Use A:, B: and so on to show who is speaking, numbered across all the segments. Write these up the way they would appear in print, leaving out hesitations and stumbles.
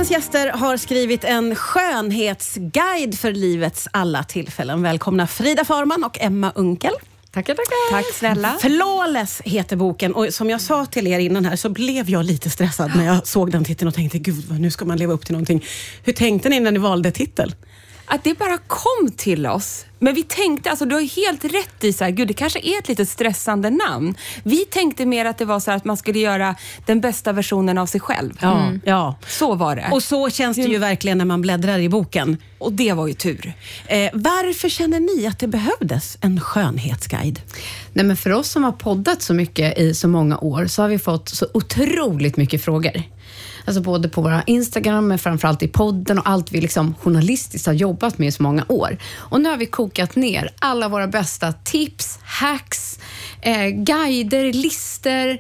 A: Dagens gäster har skrivit en skönhetsguide för livets alla tillfällen. Välkomna Frida Farman och Emma Unkel.
B: Tackar.
C: Tack snälla.
A: Flawless heter boken, och som jag sa till er innan här så blev jag lite stressad när jag såg den titeln och tänkte, gud, nu ska man leva upp till någonting. Hur tänkte ni när ni valde titel?
C: Att det bara kom till oss. Men vi tänkte, alltså du har helt rätt i så här, gud det kanske är ett lite stressande namn. Vi tänkte mer att det var så här att man skulle göra den bästa versionen av sig själv.
A: Ja.
C: Så var det.
A: Och så känns det ju verkligen när man bläddrar i boken.
C: Och det var ju tur.
A: Varför känner ni att det behövdes en skönhetsguide?
B: Nej, men för oss som har poddat så mycket i så många år så har vi fått så otroligt mycket frågor. Alltså både på våra Instagram men framförallt i podden och allt vi liksom journalistiskt har jobbat med i så många år. Och nu har vi kokat ner alla våra bästa tips, hacks, guider, lister,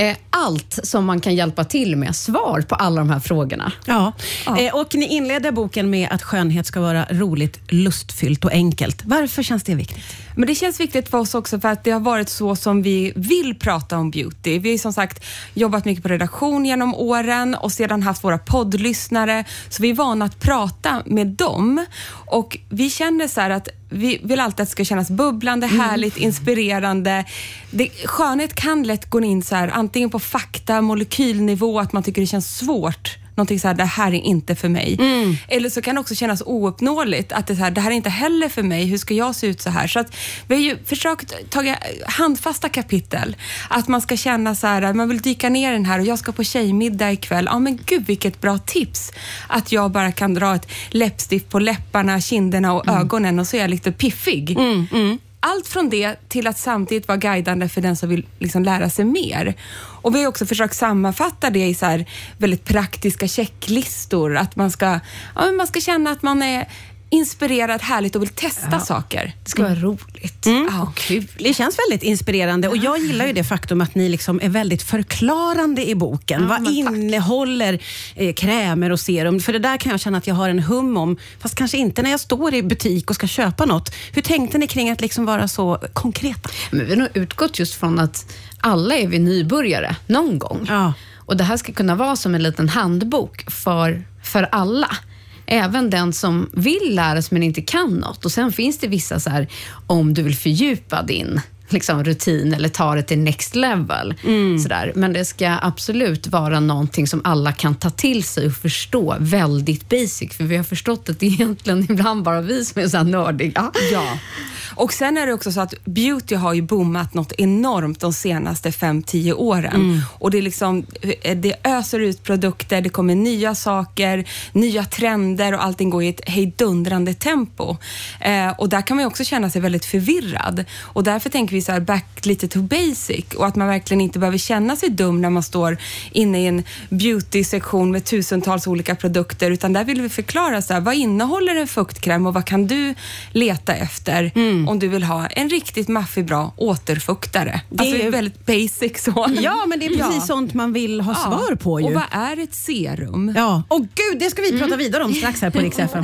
B: allt som man kan hjälpa till med, svar på alla de här frågorna.
A: Ja. Och ni inleder boken med att skönhet ska vara roligt, lustfyllt och enkelt. Varför känns det viktigt?
C: Men det känns viktigt för oss också för att det har varit så som vi vill prata om beauty. Vi har som sagt jobbat mycket på redaktion genom åren och sedan haft våra poddlyssnare, så vi är vana att prata med dem. Och vi känner så här att vi vill alltid att det ska kännas bubblande, härligt, inspirerande. Skönhet kan lätt gå in så här, antingen på fakta, molekylnivå, att man tycker det känns svårt. Någonting så här, det här är inte för mig. Eller så kan det också kännas ouppnåeligt att det här är inte heller för mig. Hur ska jag se ut så här? Så att vi har ju försökt ta handfasta kapitel. Att man ska känna så här, man vill dyka ner den här och jag ska på tjejmiddag ikväll. Ja men gud vilket bra tips. Att jag bara kan dra ett läppstift på läpparna, kinderna och ögonen och så är jag lite piffig. Allt från det till att samtidigt vara guidande för den som vill liksom lära sig mer. Och vi har också försökt sammanfatta det i så här väldigt praktiska checklistor. Att man ska känna att man är inspirerad, härligt och vill testa saker.
B: Det ska vara roligt.
A: Och kul. Det känns väldigt inspirerande och jag gillar ju det faktum att ni liksom är väldigt förklarande i boken. Vad innehåller krämer och serum? För det där kan jag känna att jag har en hum om, fast kanske inte när jag står i butik och ska köpa något. Hur tänkte ni kring att liksom vara så konkreta?
B: Men vi har nog utgått just från att alla är vi nybörjare någon gång.
A: Ja.
B: Och det här ska kunna vara som en liten handbok för alla. Även den som vill lära sig men inte kan något. Och sen finns det vissa så här, om du vill fördjupa din liksom, rutin eller ta det till next level. Sådär. Men det ska absolut vara någonting som alla kan ta till sig och förstå väldigt basic. För vi har förstått att det egentligen ibland bara vi som är så här nördiga.
C: Ja. Och sen är det också så att beauty har ju boomat något enormt de senaste 5-10 åren. Och det är liksom, det öser ut produkter, det kommer nya saker, nya trender och allting går i ett hejdundrande tempo. Och där kan man ju också känna sig väldigt förvirrad. Och därför tänker vi så här back lite to basic och att man verkligen inte behöver känna sig dum när man står inne i en beauty-sektion med tusentals olika produkter, utan där vill vi förklara så här, vad innehåller en fuktkräm och vad kan du leta efter om du vill ha en riktigt maffig bra återfuktare. Det är ju väldigt basic så.
A: Ja, men det är precis sånt man vill ha svar på ju.
C: Och vad är ett serum?
A: Ja, och gud, det ska vi prata vidare om strax här på Rix FM.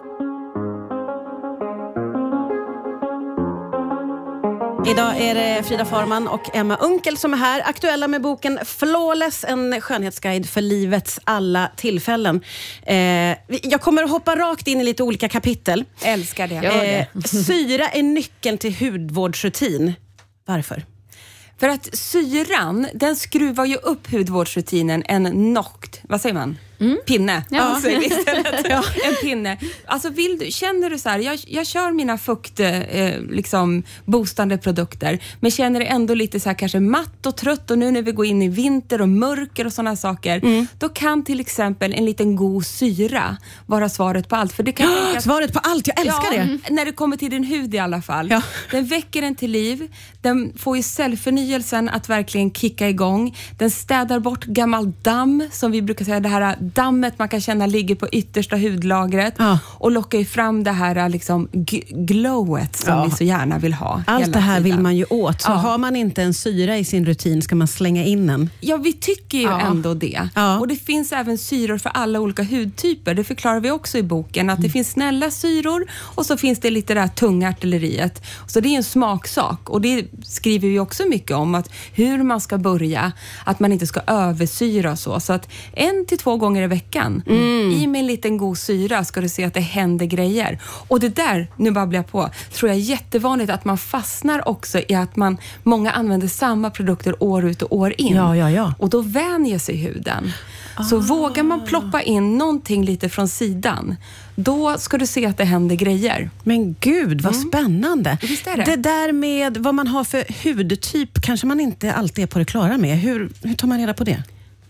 A: Idag är det Frida Farman och Emma Unkel som är här, aktuella med boken Flawless, en skönhetsguide för livets alla tillfällen. Jag kommer att hoppa rakt in i lite olika kapitel.
C: Älskar det.
A: Syra är nyckeln till hudvårdsrutin. Varför?
C: För att syran, den skruvar ju upp hudvårdsrutinen vad säger man? Pinne.
B: Ja.
C: En pinne. Alltså känner du så här, jag kör mina liksom boostande produkter, men känner det ändå lite så här kanske matt och trött, och nu när vi går in i vinter och mörker och sådana saker, då kan till exempel en liten god syra vara svaret på allt. För det kan
A: svaret på allt, jag älskar det.
C: När det kommer till din hud i alla fall.
A: Ja.
C: Den väcker den till liv, den får ju cellförnyelsen att verkligen kicka igång. Den städar bort gammal damm, som vi brukar säga, det här dammet man kan känna ligger på yttersta hudlagret, och lockar ju fram det här liksom glowet som vi så gärna vill ha.
A: Allt det här vill man ju åt. Så har man inte en syra i sin rutin ska man slänga in den.
C: Ja, vi tycker ju ändå det. Och det finns även syror för alla olika hudtyper. Det förklarar vi också i boken, att det finns snälla syror och så finns det lite det här tunga artilleriet. Så det är en smaksak, och det skriver vi också mycket om, att hur man ska börja, att man inte ska översyra och så att 1 till 2 gånger gånger i veckan. I med en liten god syra ska du se att det händer grejer. Och det där, nu babblar jag på, tror jag är jättevanligt att man fastnar också i att många använder samma produkter år ut och år in.
A: Ja.
C: Och då vänjer sig huden. Så vågar man ploppa in någonting lite från sidan, då ska du se att det händer grejer.
A: Men gud, vad spännande.
C: Visst är det?
A: Det där med vad man har för hudtyp kanske man inte alltid är på det klara med. Hur tar man reda på det?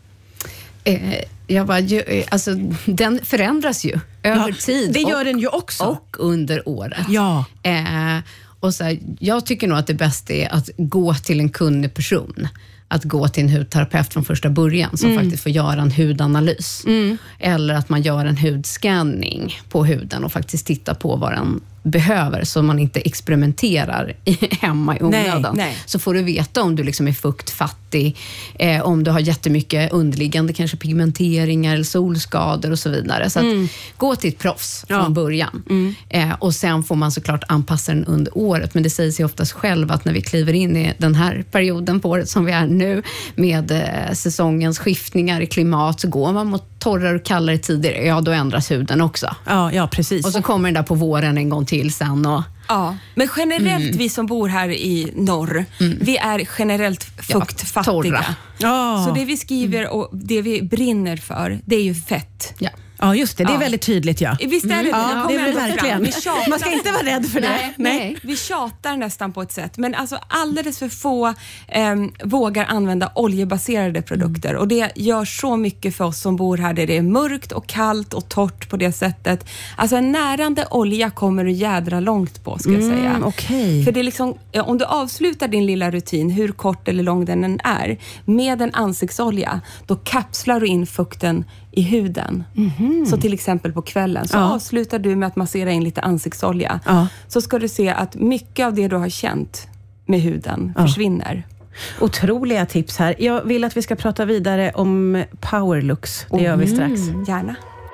B: Alltså, den förändras ju över tid.
A: Det gör den ju också.
B: Och under året.
A: Ja.
B: Och så här, jag tycker nog att det bästa är att gå till en kunnig person. Att gå till en hudterapeut från första början som faktiskt får göra en hudanalys. Eller att man gör en hudscanning på huden och faktiskt tittar på vad den behöver, så man inte experimenterar hemma i onödan.
A: Nej.
B: Så får du veta om du liksom är fuktfattig, om du har jättemycket underliggande kanske pigmenteringar eller solskador och så vidare. Så att gå till ett proffs från början. Och sen får man såklart anpassa den under året. Men det säger sig oftast själv att när vi kliver in i den här perioden på året som vi är nu, med säsongens skiftningar i klimat, så går man mot torrare och kallare tider, då ändras huden också.
A: Ja, precis.
B: Och så kommer den där på våren en gång till sen.
C: Ja, men generellt vi som bor här i norr, vi är generellt fuktfattiga. Så det vi skriver och det vi brinner för, det är ju fett.
A: Ja, just det. Det är väldigt tydligt, ja.
C: Visst är det
A: Ja, det är det verkligen. Man ska inte vara rädd för det.
B: Nej.
C: Vi tjatar nästan på ett sätt. Men alltså alldeles för få vågar använda oljebaserade produkter. Och det gör så mycket för oss som bor här där det är mörkt och kallt och torrt på det sättet. Alltså en närande olja kommer du jädra långt på, ska jag säga.
A: Okej.
C: För det är liksom, om du avslutar din lilla rutin, hur kort eller lång den än är, med en ansiktsolja, då kapslar du in fukten i huden. Så till exempel på kvällen så avslutar du med att massera in lite ansiktsolja. Så ska du se att mycket av det du har känt med huden försvinner.
A: Otroliga tips här. Jag vill att vi ska prata vidare om powerlooks. Det gör vi strax.
C: Gärna.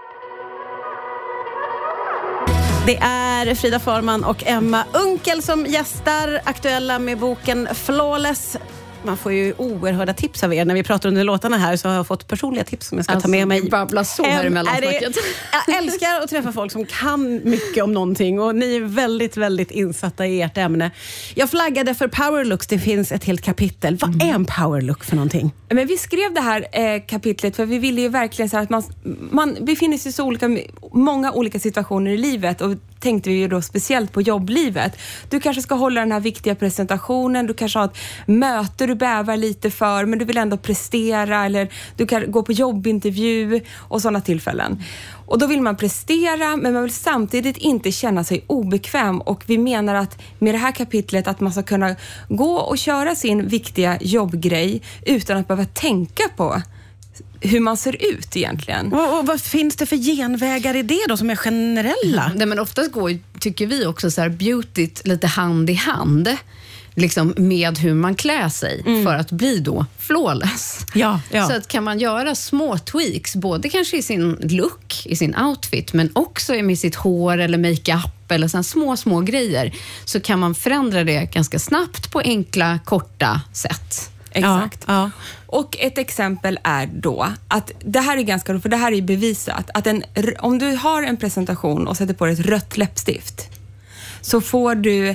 A: Det är Frida Farman och Emma Unkel som gästar, aktuella med boken Flawless. Man får ju oerhörda tips av er. När vi pratar under låtarna här så har jag fått personliga tips som jag ska ta med mig.
B: Babbla så här emellan snacket.
A: Jag älskar att träffa folk som kan mycket om någonting och ni är väldigt, väldigt insatta i ert ämne. Jag flaggade för powerlooks, det finns ett helt kapitel. Vad är en powerlook för någonting?
C: Men vi skrev det här kapitlet för vi ville ju verkligen så att man befinner sig i så många olika situationer i livet, och tänkte vi ju då speciellt på jobblivet. Du kanske ska hålla den här viktiga presentationen, du kanske har ett möte du bävar lite för, men du vill ändå prestera, eller du kan gå på jobbintervju och sådana tillfällen. Och då vill man prestera, men man vill samtidigt inte känna sig obekväm, och vi menar att med det här kapitlet att man ska kunna gå och köra sin viktiga jobbgrej utan att behöva tänka på hur man ser ut egentligen.
A: Och vad finns det för genvägar i det då som är generella?
B: Nej, men oftast går, tycker vi också, så här beautyt lite hand i hand liksom med hur man klär sig för att bli då flawless.
A: Ja.
B: Så att kan man göra små tweaks, både kanske i sin look, i sin outfit, men också med sitt hår eller makeup eller sådana små grejer, så kan man förändra det ganska snabbt på enkla, korta sätt.
C: Exakt.
A: Ja.
C: Och ett exempel är då att det här är ganska roligt, för det här är bevisat att om du har en presentation och sätter på dig ett rött läppstift, så får du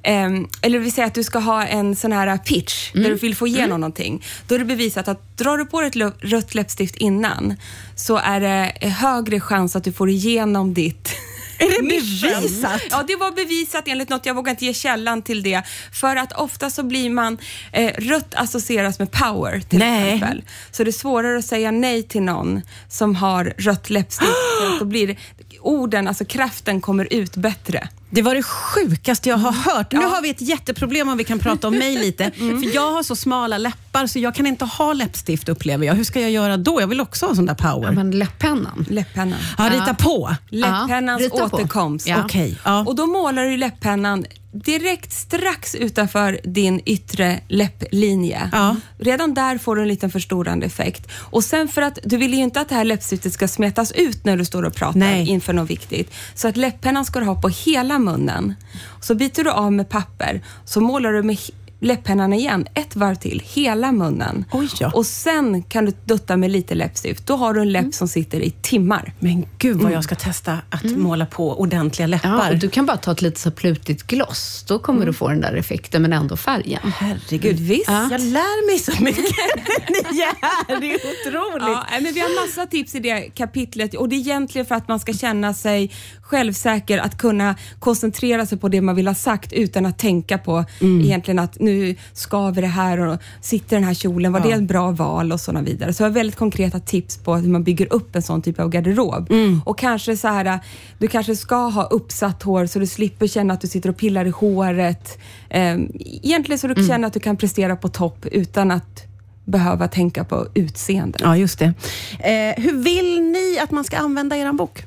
C: eller vill säga att du ska ha en sån här pitch där du vill få igenom någonting. Då är det bevisat att drar du på ett rött läppstift innan, så är det högre chans att du får igenom ditt.
A: Är det bevisat?
C: Ja, det var bevisat enligt något. Jag vågar inte ge källan till det. För att ofta så blir man rött associeras med power till exempel. Så det är svårare att säga nej till någon som har rött läppstift. För att då blir orden, alltså kraften kommer ut bättre.
A: Det var det sjukaste jag har hört. Nu har vi ett jätteproblem om vi kan prata om mig lite. För jag har så smala läppar så jag kan inte ha läppstift, upplever jag. Hur ska jag göra då? Jag vill också ha sån där power.
B: Ja, men läpppennan.
A: Ja, rita på.
C: Läpppennans återkomst.
A: Ja. Okej.
C: Och då målar du läpppennan direkt strax utanför din yttre läpplinje. Redan där får du en liten förstorande effekt. Och sen, för att du vill ju inte att det här läppstiftet ska smetas ut när du står och pratar inför något viktigt. Så att läpppennan ska du ha på hela munnen. Så byter du av med papper, så målar du med läpppennan igen, ett varv till, hela munnen.
A: Oj, ja.
C: Och sen kan du dutta med lite läppstift. Då har du en läpp som sitter i timmar.
A: Men gud vad jag ska testa att måla på ordentliga läppar.
B: Ja, och du kan bara ta ett lite så plutigt gloss. Då kommer du få den där effekten, men ändå färgen.
A: Herregud, visst. Ja. Jag lär mig så mycket. Ni är här, det är otroligt.
C: Ja, men vi har massa tips i det kapitlet. Och det är egentligen för att man ska känna sig självsäker, att kunna koncentrera sig på det man vill ha sagt utan att tänka på egentligen att nu skaver det här och sitter den här kjolen, var det ett bra val och sådana vidare. Så jag har väldigt konkreta tips på hur man bygger upp en sån typ av garderob. Och kanske så här, du kanske ska ha uppsatt hår så du slipper känna att du sitter och pillar i håret. Egentligen så du känner att du kan prestera på topp utan att behöva tänka på utseende.
A: Ja, just det. Hur vill ni att man ska använda er bok?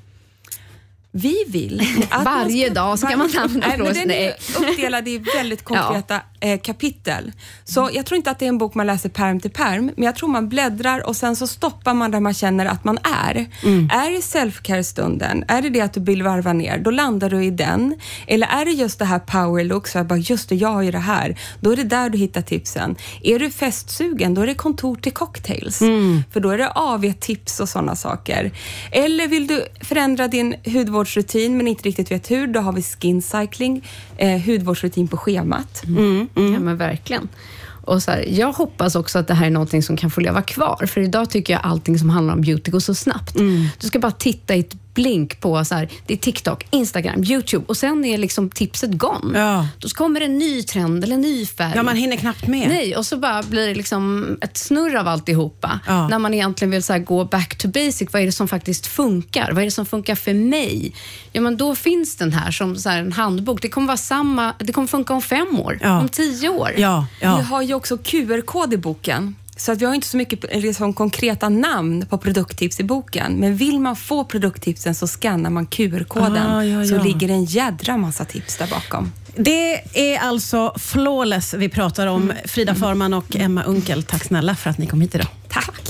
C: Vi vill att
B: varje dag ska man använda
C: den är uppdelad i väldigt konkreta kapitel. Så jag tror inte att det är en bok man läser perm till perm, men jag tror man bläddrar och sen så stoppar man där man känner att man är. Är det self-care-stunden? Är det att du vill varva ner? Då landar du i den. Eller är det just det här power look? Så jag bara, just det, jag har ju det här. Då är det där du hittar tipsen. Är du festsugen? Då är det kontor till cocktails. För då är det AV-tips och sådana saker. Eller vill du förändra din hudvårdsrutin men inte riktigt vet hur? Då har vi skin cycling, hudvårdsrutin på schemat.
B: Ja, men verkligen. Och så här, jag hoppas också att det här är någonting som kan få leva kvar. För idag tycker jag allting som handlar om beauty går så snabbt. Du ska bara titta i ett blink på så här, det är TikTok, Instagram, YouTube och sen är liksom tipset gone.
A: Ja.
B: Då kommer en ny trend eller en ny färg.
A: Ja, man hinner knappt med.
B: Nej, och så bara blir det liksom ett snurr av alltihopa.
A: Ja.
B: När man egentligen vill så här, gå back to basic. Vad är det som faktiskt funkar? Vad är det som funkar för mig? Ja, men då finns den här som så här, en handbok. Det kommer vara samma, det kommer funka om 5 år, om 10 år.
A: Ja.
C: Vi har ju också QR-kod i boken. Så att vi har inte så mycket liksom, konkreta namn på produkttips i boken. Men vill man få produkttipsen så skannar man QR-koden. Så ligger en jädra massa tips där bakom.
A: Det är alltså Flawless vi pratar om. Frida Farman och Emma Unkel, tack snälla för att ni kom hit idag.
C: Tack.